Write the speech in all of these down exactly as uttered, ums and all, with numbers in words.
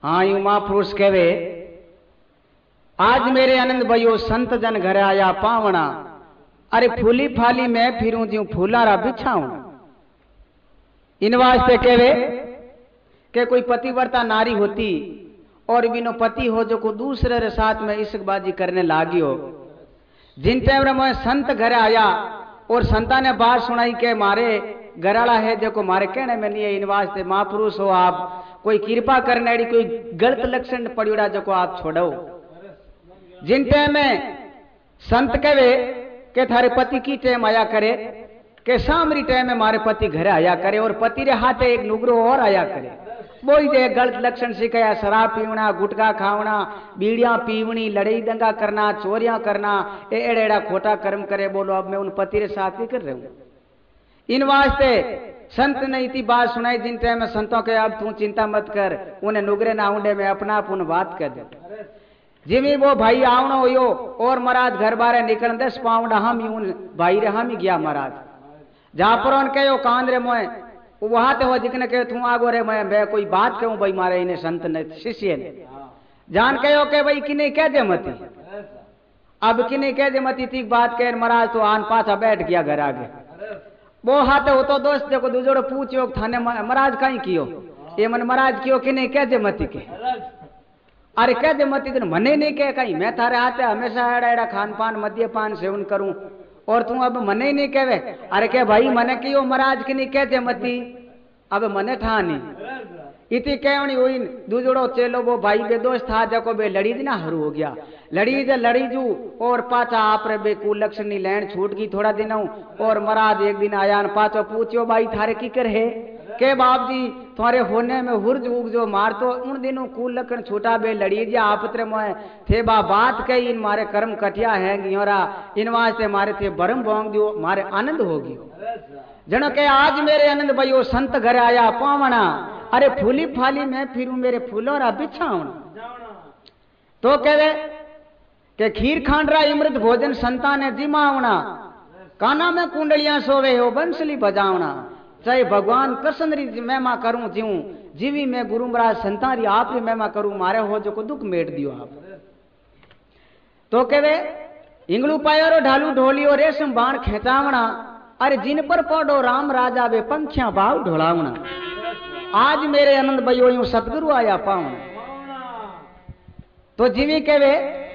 हाँ यू महापुरुष कहवे, आज मेरे आनंद भयो संत जन घर आया पावना, अरे फूली फाली मैं फिरूं ज्यों फूलारा बिछाऊं। इन वास्ते कहवे कि कोई पतिव्रता नारी होती और बिनो पति हो जो को दूसरे रे साथ में इश्कबाजी करने लागी हो, जिन टाइम रे मैं संत घर आया और संता ने बात सुनाई के मारे घराला है देखो मारे कहने में नहीं है, इन वास्ते महापुरुष हो आप, कोई कृपा करने वाली कोई गलत लक्षण पड़ियोड़ा जो को आप छोड़ो। जिन टाइम में संत कहे के थारे पति की टाइम आया करे के सामरी टाइम में मारे पति घर आया करे और पति रे हाथे एक नुगरो और आया करे, बोई दे गलत लक्षण सिखाया, शराब पीवना, गुटखा खावना, बीड़ियां पीवनी, लड़ाई दंगा करना, चोरियां करना, एड़े एड़ा खोटा कर्म करे। बोलो अब मैं उन पति रे साथ ही कर रहा हूं। इन वास्ते संत ने इतनी बात सुनाई, जिन टाइम में संतों के अब तू चिंता मत कर, उन्हें नुगरे ना उंडे में अपना अपन बात कर दे। जिमी वो भाई आवनो हो और महाराज घर बारे निकल दस पाउंड हम ही उन भाई रे हम ही गया महाराज, जहां पर उनके यो कांद रे मोए वहां ते हो जिकने के तू आगो रे मैं मैं कोई बात कहूं भाई मारे इन्हें संत ने शिष्य ने जान के हो के भाई किने कह दे मती, अब किने कह दे मती थी बात कह महाराज तो आन पाछा बैठ गया घर आगे। वो हाथ हो तो दोस्त देखो दूजोड़ो पूछो थाने महाराज कहीं कियो, ये मन महाराज कियो किने कह दे मती के, अरे कह दे मती तो मने नहीं कह कहीं, मैं थारे हाथे हमेशा एड़ा एड़ा खान पान मद्यपान सेवन करूं और तू अब मने ही नहीं कहवे। अरे के भाई मने कियो महाराज की नहीं कहते मती, अब मने ठा नहीं इतनी कहनी हुई। दूजोड़ो चेलो वो भाई बे दोस्त था जको बे लड़ी ना हरू हो गया, लड़ी जे लड़ी जू और पाचा आप रे बे कुल लक्षणी लैंड छूट गई थोड़ा दिन और महाराज एक दिन आया पाचो पूछो भाई थारे की कर है के बाप जी तुम्हारे होने में हुर्ज उग जो मार तो उन दिनों कूल लकड़ छूटा बे लड़ी जा आपत्रे मोए थे बा बात कही इन मारे कर्म कटिया है गियोरा इन वास्ते मारे थे बरम बोंग दियो मारे आनंद होगी जनो के आज मेरे आनंद भयो संत घर आया पावना, अरे फूली फाली मैं फिरूं मेरे फूलोरा बिछावना। तो कहे के खीर खांडरा इमृत भोजन संता ने जिमावना, काना में कुंडलियां सोवे हो बंसली बजावना, चाहे भगवान कृष्ण री महिमा करूं जीऊं जीवी में गुरु महाराज संतारी आप री महिमा करूं मारे हो जो को दुख मेट दियो आप। तो कहे इंगलू पायो ढालू ढोलियो रेशम बाण खेचावना, अरे जिन पर पौडो राम राजा वे पंखिया भाव ढोलावना। आज मेरे आनंद भयो यूं सतगुरु आया पावना। तो जीवी कहे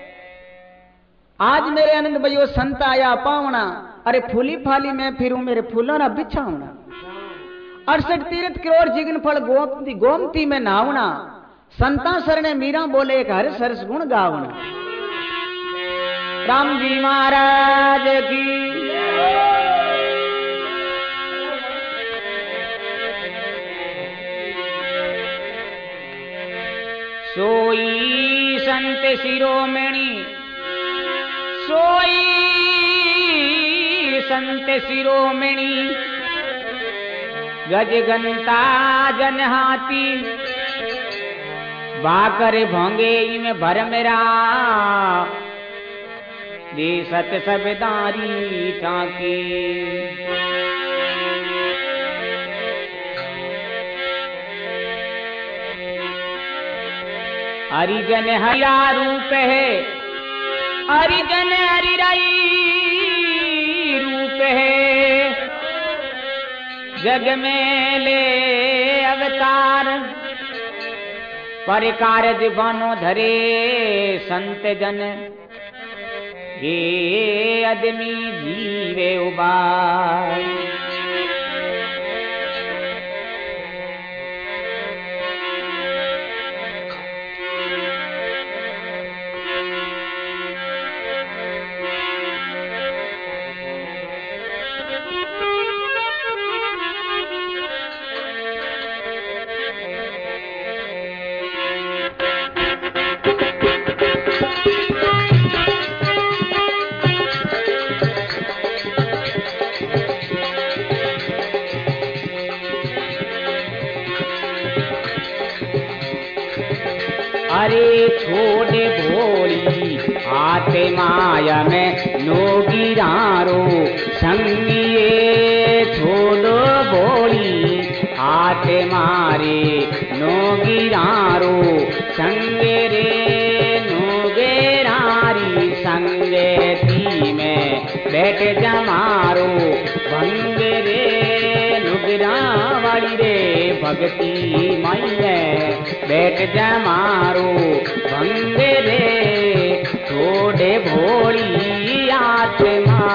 आज मेरे आनंद भयो संत आया पावना, अरे फूली फाली मैं फिरूं मेरे फूलों ना बिछावना। अड़सठ तीर्थ करोड़ जिगन फल गोमती गोमती में नावना, संता सरने मीरा बोले एक हर सरस गुण गावना। राम जी महाराज की सोई संत शिरोमणि सोई संत शिरोमणि गज गंता जन हाथी बाकर भोंगे में भर मेरा दे सत सबदारी टाके। हरिजन हरिया रूप है हरिजन हरिराई रूप है, जग में ले अवतार पर कारज बनो धरे संत जन, ये आदमी जीवे उबार। अरे छोड़े भोली आते माया में नोगिरारो संगिए, छोड़ो भोली आते मारे नोगिरारो भक्ति मैया बैठ जा मारो भंग रे छोड़े भोली आत्मा।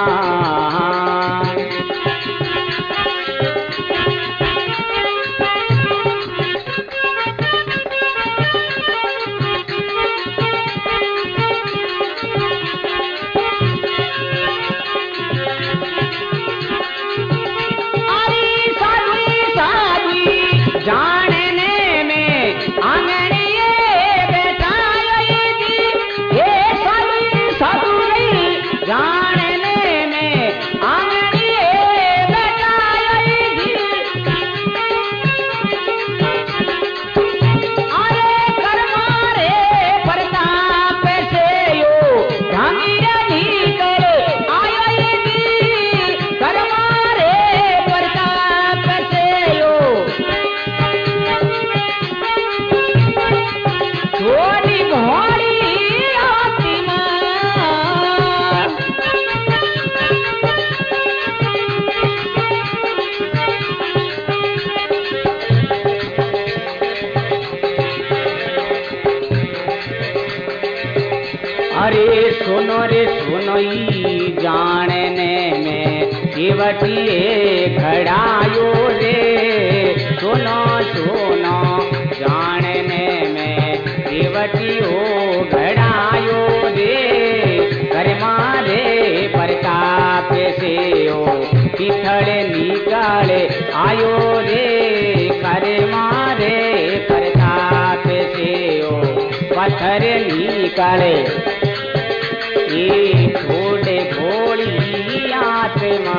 अरे सुनो रे सुनोई जानने में केवटिए घड़ायो रे। सुनो सुनो जानने में केवटियो घड़ायो रे। कर मारे प्रताप से ओ पिथड़ निकाले आयो रे। कर मारे प्रताप से ओ पत्थर निकाले ये छोड़े भोली आत्मा।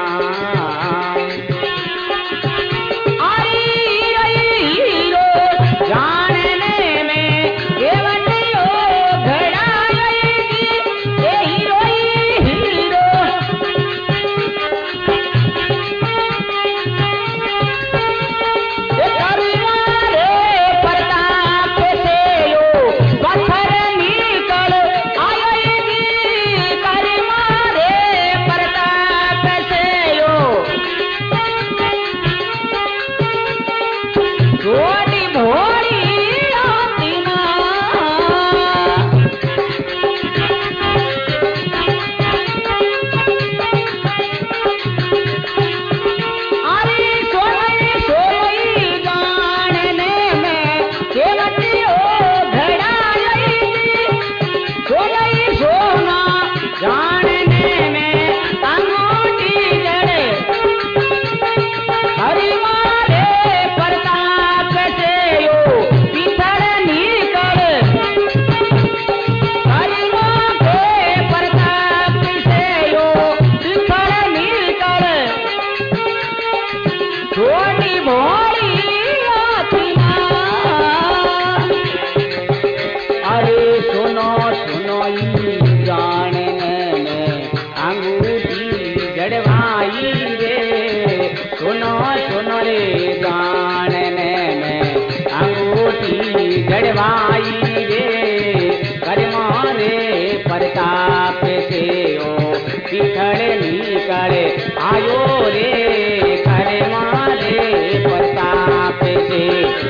जड़वाई रे कर मारे प्रताप से ओ पिछड़ निकले आयो रे। कर मारे प्रताप से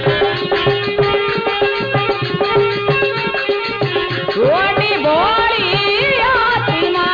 छोटी बोली आत्मा।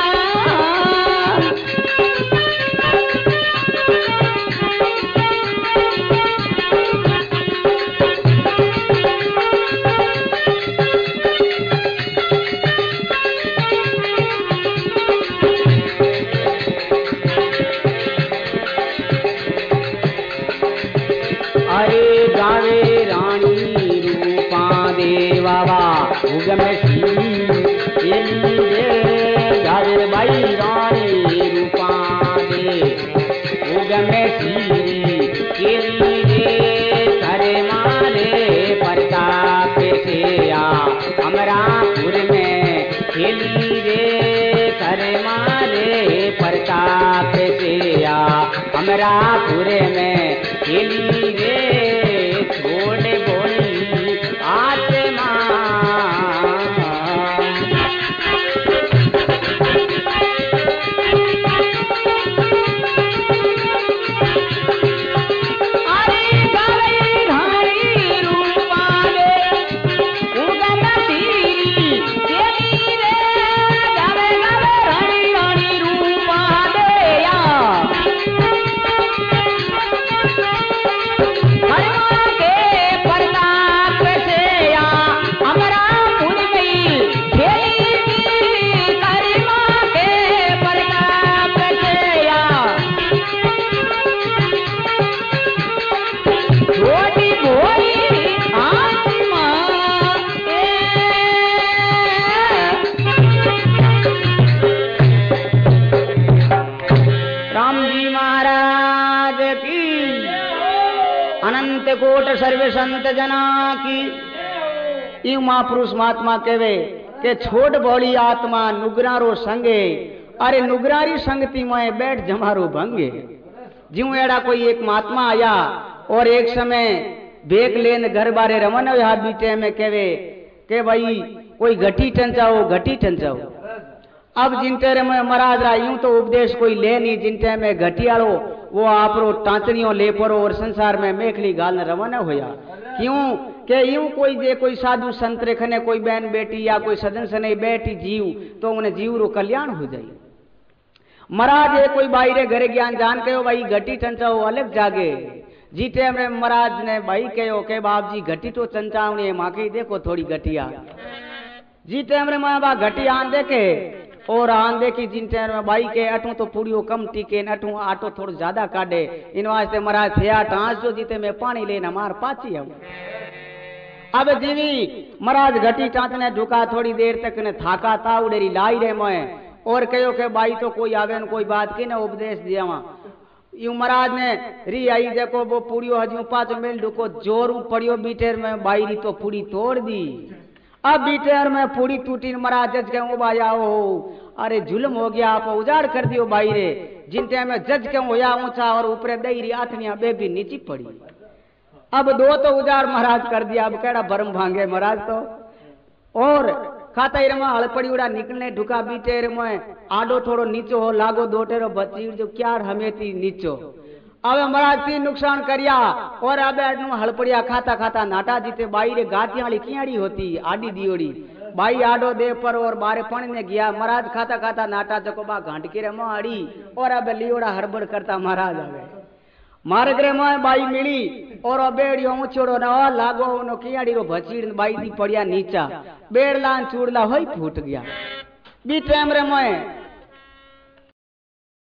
अरे गावे रानी रूपा दे बाबा उगम सी रे। गावे भाई रानी रूपा दे उगम सी रे। करे मारे प्रताप से आ अमरापुर में खेली रे। करे मारे प्रताप से आ अमरापुर में खेली रे। छोड़ बोली आत्मा। अरे गावे कोट कोट सर्वे संत जना की। यू महापुरुष महात्मा कहवे के छोट भोली आत्मा नुगरारो संगे, अरे नुगरारी संगति में बैठ जमारो भंगे। ज्यों एड़ा कोई एक महात्मा आया और एक समय बेक लेन घर बारे रवन हुआ बीटे में कहवे के भाई कोई घटी टंचाओ घटी टंचाओ। अब जिनटे में महाराज रा यूं तो उपदेश कोई ले नहीं, जिनटे में घटियालो वो आपरो टांचनियों ले परो और संसार में मेखली गाल रवाना होया। क्यों के यूं कोई जे कोई साधु संत रेखने कोई बहन बेटी या कोई सजन सने बैठी जीव तो उन्हें जीव रो कल्याण हो जाए। महाराज ये कोई बाई रे घरे ज्ञान जान कहो भाई घटी टंचाओ अलग जागे। जी टाइम रे महाराज ने भाई कहो के बाप जी घटी तो चंचावनी माके देखो थोड़ी घटिया। जी टाइम रे मां बा घटी आन देखे और आन देखी जिन टाइम में बाई के अठू तो पूड़ियो कम टीके अठू आटो थोड़ा ज्यादा काटे। इन वास्ते महाराज थिया टांस जो जीते में पानी लेना मार पाची हम। अब जीवी महाराज घटी टांचने ढुका थोड़ी देर तक ने थाका था उड़ेरी लाई रे मैं और कहो के बाई तो कोई आवे न कोई बात की न उपदेश दिया वहां। यू महाराज ने री आई देखो वो पूड़ियो हजू पांच मेल ढुको जोर पड़ियो बीटेर में बाई री तो पूड़ी तोड़ दी। अब बीटेर में पूड़ी टूटी महाराज जज के बाया हो अरे जुल्म हो गया आप उजाड़ कर दियो बाई रे। जिन टाइम में जज के होया ऊंचा और ऊपरे दई री आथनिया बेबी नीची पड़ी। अब दो तो उजाड़ महाराज कर दिया, अब केड़ा भरम भांगे महाराज तो। और खाता रमा हड़पड़ी उड़ा निकलने ढुका बीटेर में आडो थोड़ो नीचो हो लागो दोटेरो बचीर जो क्या हमेती नीचो। अब महाराज तीन नुकसान करिया और अब हड़पड़िया खाता खाता नाटा जीते बाई रे गातियाली कियाड़ी होती आडी दियोड़ी बाई आडो दे पर और बारे पानी ने गया। महाराज खाता खाता नाटा जको बा घाट के रे माड़ी और अब लियोड़ा हड़बड़ करता महाराज आ गए। मार्ग रे में बाई मिली और बेड़ियो ऊंचोड़ो न लागो उनो कियाड़ी रो भचीड़ बाई दी पड़िया नीचा बेड़ला चूड़ला होई फूट गया। बी टाइम रे में